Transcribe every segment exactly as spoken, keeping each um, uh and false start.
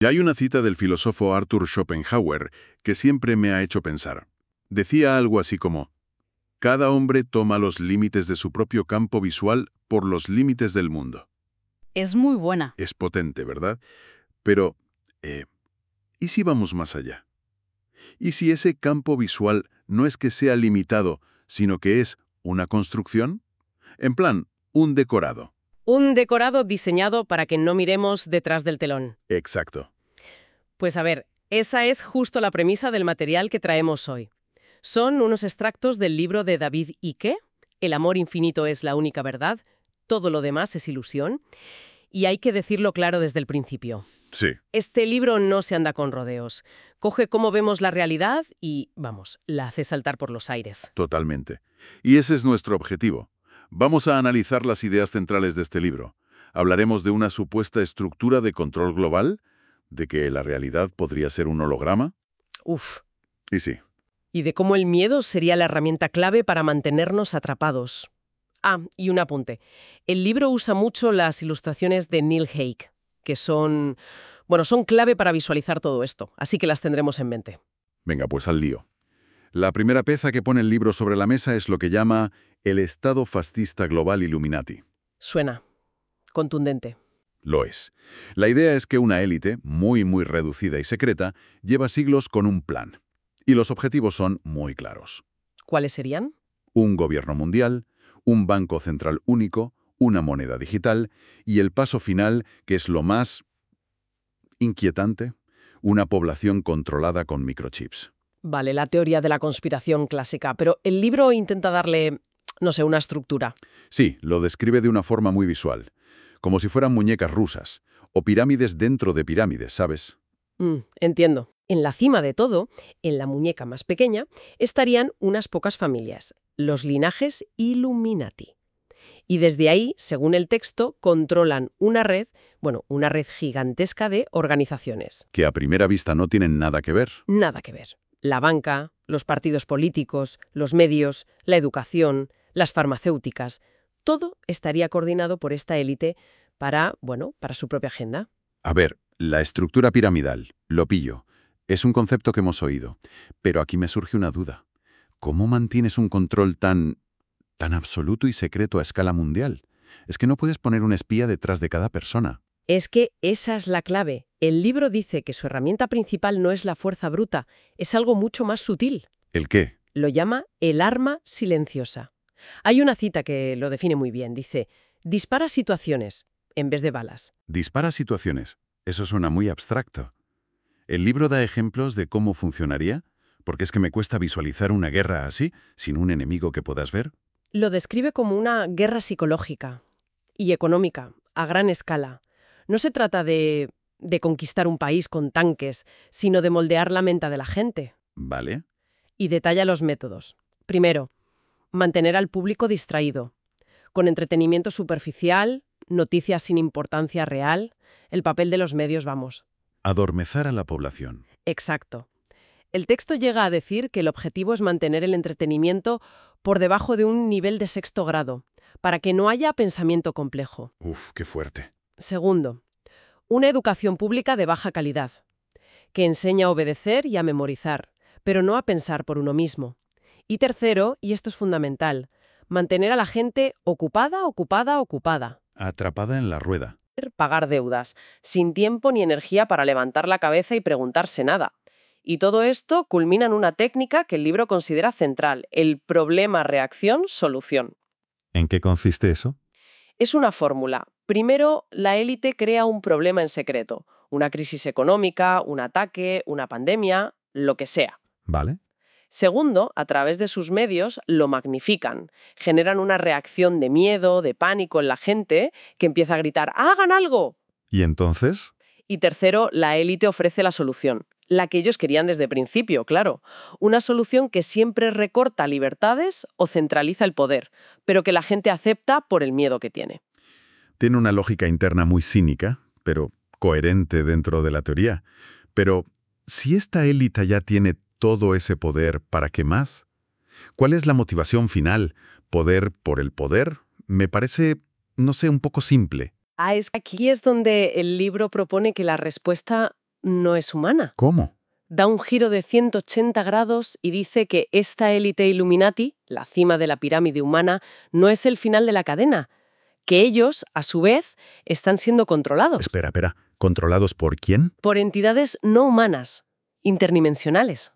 Y hay una cita del filósofo Arthur Schopenhauer que siempre me ha hecho pensar. Decía algo así como: cada hombre toma los límites de su propio campo visual por los límites del mundo. Es muy buena. Es potente, ¿verdad? Pero, eh, ¿y si vamos más allá? ¿Y si ese campo visual no es que sea limitado, sino que es una construcción? En plan, un decorado. Un decorado diseñado para que no miremos detrás del telón. Exacto. Pues a ver, esa es justo la premisa del material que traemos hoy. Son unos extractos del libro de David Icke, El amor infinito es la única verdad, todo lo demás es ilusión, y hay que decirlo claro desde el principio. Sí. Este libro no se anda con rodeos. Coge cómo vemos la realidad y, vamos, la hace saltar por los aires. Totalmente. Y ese es nuestro objetivo. Vamos a analizar las ideas centrales de este libro. Hablaremos de una supuesta estructura de control global, de que la realidad podría ser un holograma. Uf. Y sí. Y de cómo el miedo sería la herramienta clave para mantenernos atrapados. Ah, y un apunte. El libro usa mucho las ilustraciones de Neil Haig, que son, bueno, son clave para visualizar todo esto, así que las tendremos en mente. Venga, pues al lío. La primera pieza que pone el libro sobre la mesa es lo que llama el Estado fascista global Illuminati. Suena contundente. Lo es. La idea es que una élite, muy muy reducida y secreta, lleva siglos con un plan. Y los objetivos son muy claros. ¿Cuáles serían? Un gobierno mundial, un banco central único, una moneda digital y el paso final, que es lo más inquietante, una población controlada con microchips. Vale, la teoría de la conspiración clásica, pero el libro intenta darle, no sé, una estructura. Sí, lo describe de una forma muy visual, como si fueran muñecas rusas, o pirámides dentro de pirámides, ¿sabes? Mm, entiendo. En la cima de todo, en la muñeca más pequeña, estarían unas pocas familias, los linajes Illuminati. Y desde ahí, según el texto, controlan una red, bueno, una red gigantesca de organizaciones. Que a primera vista no tienen nada que ver. Nada que ver. La banca, los partidos políticos, los medios, la educación, las farmacéuticas, todo estaría coordinado por esta élite para, bueno, para su propia agenda. A ver, la estructura piramidal, lo pillo. Es un concepto que hemos oído, pero aquí me surge una duda. ¿Cómo mantienes un control tan, tan absoluto y secreto a escala mundial? Es que no puedes poner un espía detrás de cada persona. Es que esa es la clave. El libro dice que su herramienta principal no es la fuerza bruta, es algo mucho más sutil. ¿El qué? Lo llama el arma silenciosa. Hay una cita que lo define muy bien. Dice, dispara situaciones en vez de balas. Dispara situaciones. Eso suena muy abstracto. ¿El libro da ejemplos de cómo funcionaría? Porque es que me cuesta visualizar una guerra así, sin un enemigo que puedas ver. Lo describe como una guerra psicológica y económica, a gran escala. No se trata de, de conquistar un país con tanques, sino de moldear la mente de la gente. Vale. Y detalla los métodos. Primero, mantener al público distraído, con entretenimiento superficial, noticias sin importancia real, el papel de los medios, vamos. Adormezar a la población. Exacto. El texto llega a decir que el objetivo es mantener el entretenimiento por debajo de un nivel de sexto grado, para que no haya pensamiento complejo. Uf, qué fuerte. Segundo, una educación pública de baja calidad, que enseña a obedecer y a memorizar, pero no a pensar por uno mismo. Y tercero, y esto es fundamental, mantener a la gente ocupada, ocupada, ocupada. Atrapada en la rueda. Pagar deudas, sin tiempo ni energía para levantar la cabeza y preguntarse nada. Y todo esto culmina en una técnica que el libro considera central, el problema-reacción-solución. ¿En qué consiste eso? Es una fórmula. Primero, la élite crea un problema en secreto, una crisis económica, un ataque, una pandemia, lo que sea. Vale. Segundo, a través de sus medios lo magnifican, generan una reacción de miedo, de pánico en la gente que empieza a gritar ¡hagan algo! ¿Y entonces? Y tercero, la élite ofrece la solución, la que ellos querían desde el principio, claro. Una solución que siempre recorta libertades o centraliza el poder, pero que la gente acepta por el miedo que tiene. Tiene una lógica interna muy cínica, pero coherente dentro de la teoría. Pero, si esta élite ya tiene todo ese poder, ¿para qué más? ¿Cuál es la motivación final? ¿Poder por el poder? Me parece, no sé, un poco simple. Ah, es que aquí es donde el libro propone que la respuesta no es humana. ¿Cómo? Da un giro de ciento ochenta grados y dice que esta élite Illuminati, la cima de la pirámide humana, no es el final de la cadena, que ellos, a su vez, están siendo controlados Espera, espera. ¿Controlados por quién? por entidades no humanas, interdimensionales.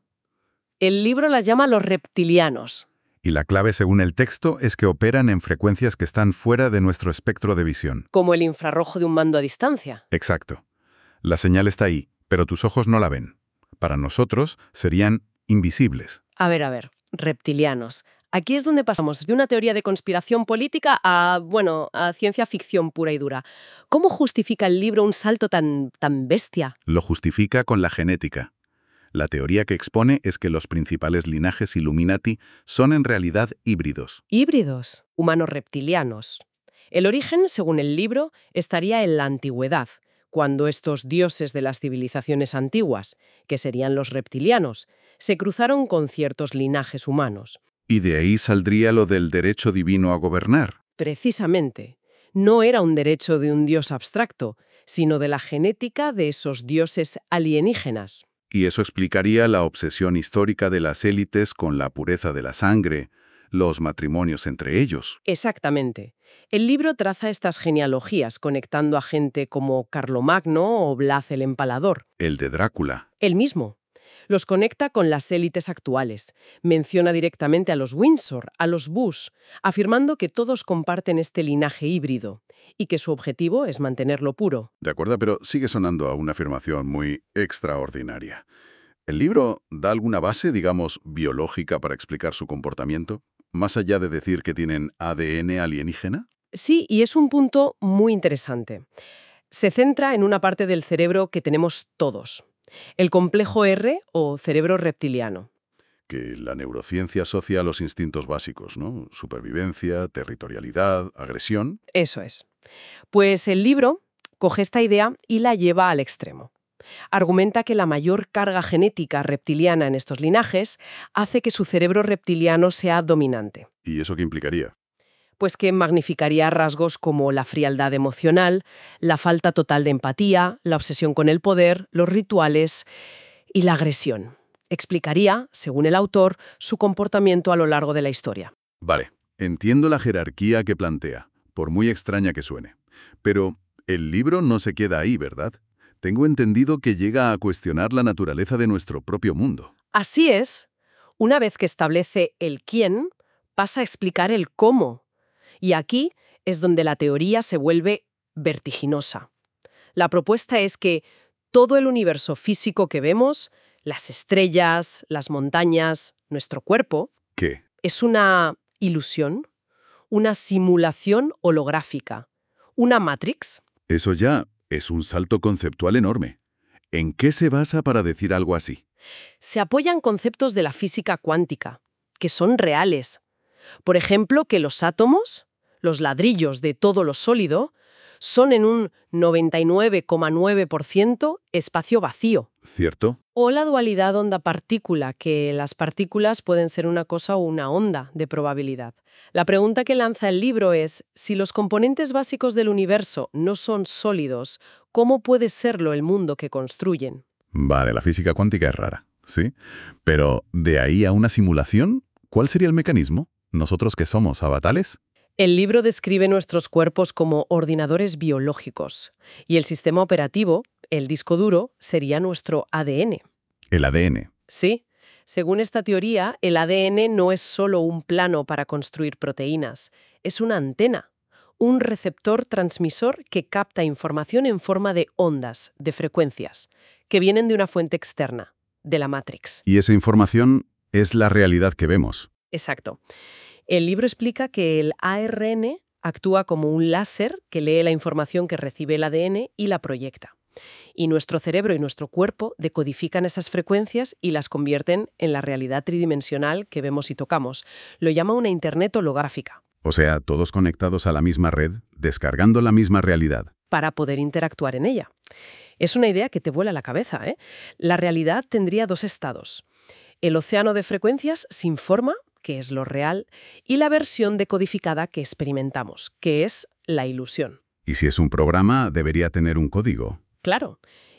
El libro las llama los reptilianos. Y la clave, según el texto, es que operan en frecuencias que están fuera de nuestro espectro de visión. Como el infrarrojo de un mando a distancia. Exacto. La señal está ahí, pero tus ojos no la ven. Para nosotros serían invisibles. A ver, a ver, reptilianos. Aquí es donde pasamos de una teoría de conspiración política a, bueno, a ciencia ficción pura y dura. ¿Cómo justifica el libro un salto tan, tan bestia? Lo justifica con la genética. La teoría que expone es que los principales linajes Illuminati son en realidad híbridos. Híbridos, humanos reptilianos. El origen, según el libro, estaría en la antigüedad, cuando estos dioses de las civilizaciones antiguas, que serían los reptilianos, se cruzaron con ciertos linajes humanos. Y de ahí saldría lo del derecho divino a gobernar. Precisamente, no era un derecho de un dios abstracto, sino de la genética de esos dioses alienígenas. Y eso explicaría la obsesión histórica de las élites con la pureza de la sangre, los matrimonios entre ellos. Exactamente. El libro traza estas genealogías conectando a gente como Carlomagno o Blas el Empalador. El de Drácula. Él mismo. Los conecta con las élites actuales. Menciona directamente a los Windsor, a los Bush, afirmando que todos comparten este linaje híbrido y que su objetivo es mantenerlo puro. De acuerdo, pero sigue sonando a una afirmación muy extraordinaria. ¿El libro da alguna base, digamos, biológica para explicar su comportamiento? Más allá de decir que tienen A D N alienígena. Sí, y es un punto muy interesante. Se centra en una parte del cerebro que tenemos todos. El complejo R o cerebro reptiliano. Que la neurociencia asocia a los instintos básicos, ¿no? Supervivencia, territorialidad, agresión. Eso es. Pues el libro coge esta idea y la lleva al extremo. Argumenta que la mayor carga genética reptiliana en estos linajes hace que su cerebro reptiliano sea dominante. ¿Y eso qué implicaría? Pues que magnificaría rasgos como la frialdad emocional, la falta total de empatía, la obsesión con el poder, los rituales y la agresión. Explicaría, según el autor, su comportamiento a lo largo de la historia. Vale, entiendo la jerarquía que plantea, por muy extraña que suene. Pero el libro no se queda ahí, ¿verdad? Tengo entendido que llega a cuestionar la naturaleza de nuestro propio mundo. Así es. Una vez que establece el quién, pasa a explicar el cómo. Y aquí es donde la teoría se vuelve vertiginosa. La propuesta es que todo el universo físico que vemos, las estrellas, las montañas, nuestro cuerpo, ¿Qué? es una ilusión, una simulación holográfica, una Matrix. Eso ya es un salto conceptual enorme. ¿En qué se basa para decir algo así? Se apoyan conceptos de la física cuántica, que son reales. Por ejemplo, que los átomos, los ladrillos de todo lo sólido, son en un noventa y nueve coma nueve por ciento espacio vacío. ¿Cierto? O la dualidad onda-partícula, que las partículas pueden ser una cosa o una onda de probabilidad. La pregunta que lanza el libro es, si los componentes básicos del universo no son sólidos, ¿cómo puede serlo el mundo que construyen? Vale, la física cuántica es rara, ¿sí? Pero, ¿de ahí a una simulación? ¿Cuál sería el mecanismo? ¿Nosotros qué somos, avatales? El libro describe nuestros cuerpos como ordenadores biológicos y el sistema operativo, el disco duro, sería nuestro A D N. El A D N. Sí, según esta teoría, el A D N no es solo un plano para construir proteínas, es una antena, un receptor transmisor que capta información en forma de ondas, de frecuencias, que vienen de una fuente externa, de la Matrix. Y esa información es la realidad que vemos. Exacto. El libro explica que el A R N actúa como un láser que lee la información que recibe el A D N y la proyecta. Y nuestro cerebro y nuestro cuerpo decodifican esas frecuencias y las convierten en la realidad tridimensional que vemos y tocamos. Lo llama una Internet holográfica. O sea, todos conectados a la misma red, descargando la misma realidad. Para poder interactuar en ella. Es una idea que te vuela la cabeza, ¿eh? La realidad tendría dos estados. El océano de frecuencias sin forma, que es lo real, y la versión decodificada que experimentamos, que es la ilusión. Y si es un programa, debería tener un código. Claro.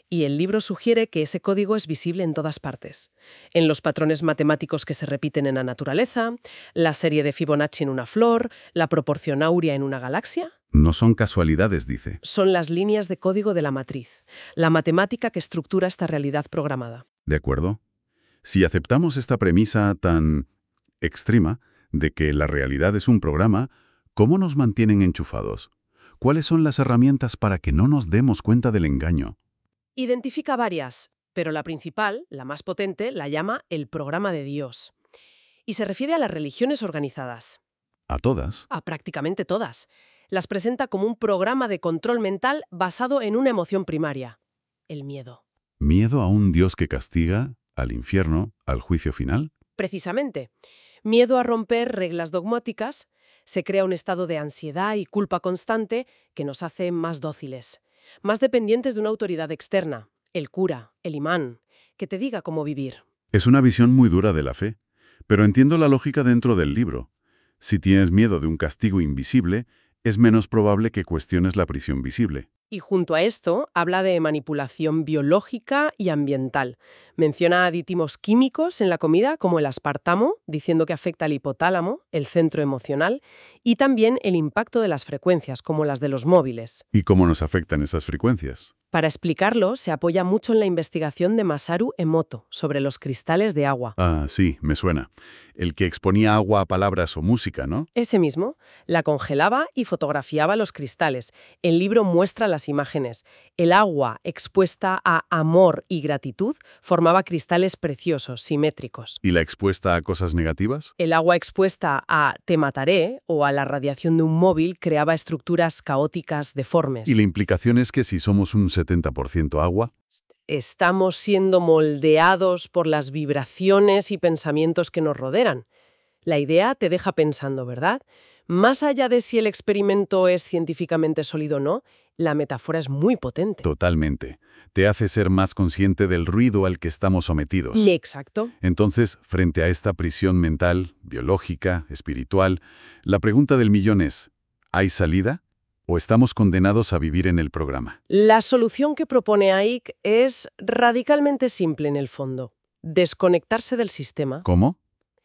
Y el libro sugiere que ese código es visible en todas partes. En los patrones matemáticos que se repiten en la naturaleza, la serie de Fibonacci en una flor, la proporción áurea en una galaxia. No son casualidades, dice. Son las líneas de código de la matriz, la matemática que estructura esta realidad programada. ¿De acuerdo? Si aceptamos esta premisa tan extrema de que la realidad es un programa, ¿cómo nos mantienen enchufados? ¿Cuáles son las herramientas para que no nos demos cuenta del engaño? Identifica varias, pero la principal, la más potente, la llama el programa de Dios. Y se refiere a las religiones organizadas. ¿A todas? A prácticamente todas. Las presenta como un programa de control mental basado en una emoción primaria: el miedo. ¿Miedo a un Dios que castiga, al infierno, al juicio final? Precisamente. Miedo a romper reglas dogmáticas, se crea un estado de ansiedad y culpa constante que nos hace más dóciles, más dependientes de una autoridad externa, el cura, el imán, que te diga cómo vivir. Es una visión muy dura de la fe, pero entiendo la lógica dentro del libro. Si tienes miedo de un castigo invisible, es menos probable que cuestiones la prisión visible. Y junto a esto, habla de manipulación biológica y ambiental. Menciona aditivos químicos en la comida, como el aspartamo, diciendo que afecta al hipotálamo, el centro emocional, y también el impacto de las frecuencias, como las de los móviles. ¿Y cómo nos afectan esas frecuencias? Para explicarlo, se apoya mucho en la investigación de Masaru Emoto sobre los cristales de agua. Ah, sí, me suena. El que exponía agua a palabras o música, ¿no? Ese mismo, la congelaba y fotografiaba los cristales. El libro muestra las imágenes. El agua expuesta a amor y gratitud formaba cristales preciosos, simétricos. ¿Y la expuesta a cosas negativas? El agua expuesta a te mataré o a la radiación de un móvil creaba estructuras caóticas deformes. Y la implicación es que si somos un setenta por ciento agua, estamos siendo moldeados por las vibraciones y pensamientos que nos rodean. La idea te deja pensando, ¿verdad? Más allá de si el experimento es científicamente sólido o no, la metáfora es muy potente. totalmente. Te hace ser más consciente del ruido al que estamos sometidos. Exacto. Entonces, frente a esta prisión mental, biológica, espiritual, la pregunta del millón es, ¿hay salida? ¿O estamos condenados a vivir en el programa? La solución que propone Icke es radicalmente simple en el fondo: desconectarse del sistema. ¿Cómo?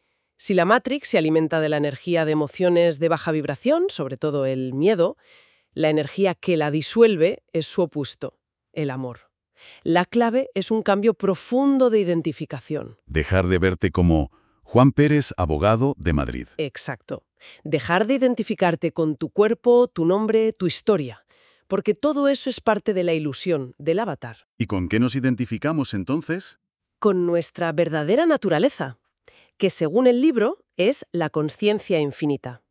Si la Matrix se alimenta de la energía de emociones de baja vibración, sobre todo el miedo, la energía que la disuelve es su opuesto, el amor. La clave es un cambio profundo de identificación. Dejar de verte como Juan Pérez, abogado de Madrid. Exacto. Dejar de identificarte con tu cuerpo, tu nombre, tu historia. Porque todo eso es parte de la ilusión, del avatar. ¿Y con qué nos identificamos entonces? Con nuestra verdadera naturaleza, que según el libro es la consciencia infinita.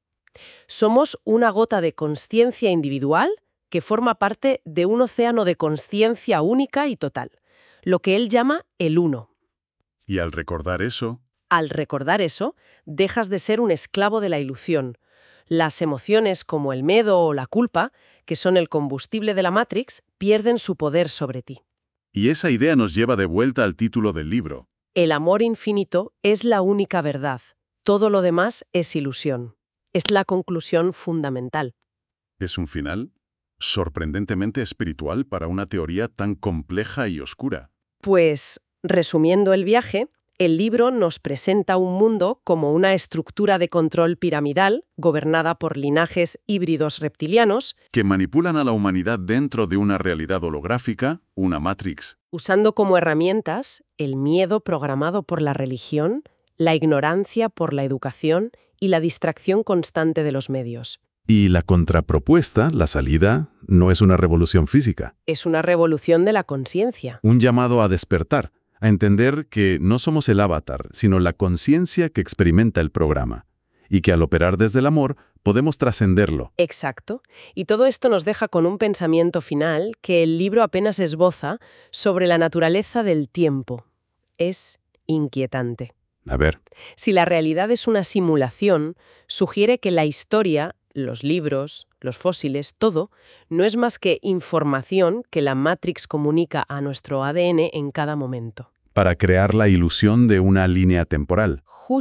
Somos una gota de consciencia individual que forma parte de un océano de consciencia única y total, lo que él llama el uno. Y al recordar eso, Al recordar eso, dejas de ser un esclavo de la ilusión. Las emociones como el miedo o la culpa, que son el combustible de la Matrix, pierden su poder sobre ti. y esa idea nos lleva de vuelta al título del libro. El amor infinito es la única verdad. Todo lo demás es ilusión. Es la conclusión fundamental. Es un final sorprendentemente espiritual para una teoría tan compleja y oscura. Pues, resumiendo el viaje, el libro nos presenta un mundo como una estructura de control piramidal gobernada por linajes híbridos reptilianos, Que manipulan a la humanidad dentro de una realidad holográfica, una Matrix. usando como herramientas el miedo programado por la religión, la ignorancia por la educación y la distracción constante de los medios. Y la contrapropuesta, la salida, no es una revolución física, Es una revolución de la conciencia. un llamado a despertar, a entender que no somos el avatar, sino la conciencia que experimenta el programa, y que al operar desde el amor podemos trascenderlo. Exacto. Y todo esto nos deja con un pensamiento final que el libro apenas esboza sobre la naturaleza del tiempo. Es inquietante. A ver, Si la realidad es una simulación, sugiere que la historia, los libros, los fósiles, todo, no es más que información que la Matrix comunica a nuestro A D N en cada momento. para crear la ilusión de una línea temporal. Justo.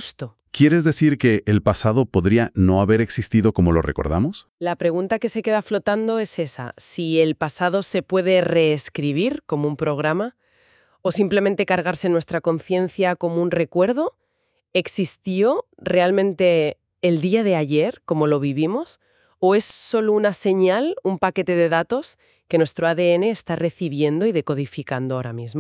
¿Quieres decir que el pasado podría no haber existido como lo recordamos? La pregunta que se queda flotando es esa, si el pasado se puede reescribir como un programa o simplemente cargarse en nuestra conciencia como un recuerdo. ¿Existió realmente el día de ayer como lo vivimos? ¿O es solo una señal, un paquete de datos que nuestro A D N está recibiendo y decodificando ahora mismo?